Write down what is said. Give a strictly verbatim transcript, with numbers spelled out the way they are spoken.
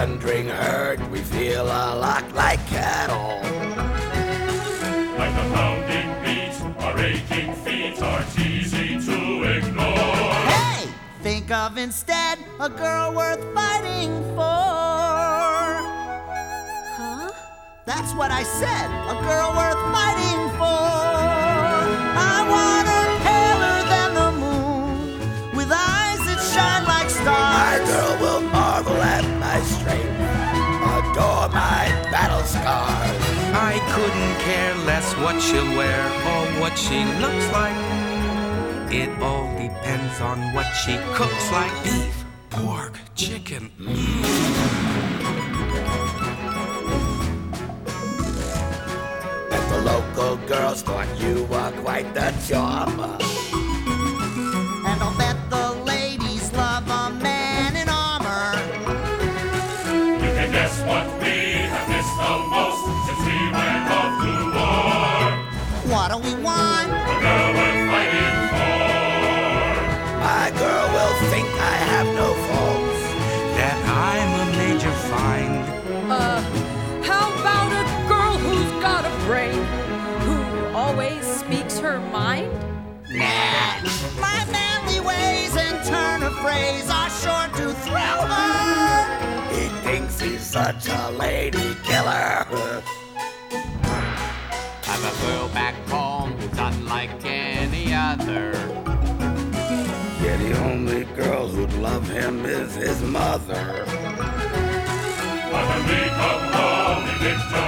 thundering herd, we feel a lot like cattle. Like the pounding beat, our aching feet aren't easy to ignore. Hey! Think of instead a girl worth fighting for. Huh? That's what I said, a girl worth fighting for. I want her paler than the moon, with eyes that shine like My stars. girl will marvel at my strength, adore my battle scars. I couldn't care less what she'll wear or what she looks like. It all depends on what she cooks like. Beef, pork, chicken. And the local girls thought you were quite the charmer. And I'll bet the ladies love a man in armor. You can guess what we have missed the most since we went off to war. What do we want? A girl worth fighting for. My girl will think I have no faults. That I'm a major find. Uh, how about a girl who's got a brain, who always speaks her mind? Nah. My manly ways and turn of phrase are sure to thrill her. He thinks he's such a lady killer. I've a girl back home who's unlike any other. Yeah, the only girl who'd love him is his mother. But when we come home, we victor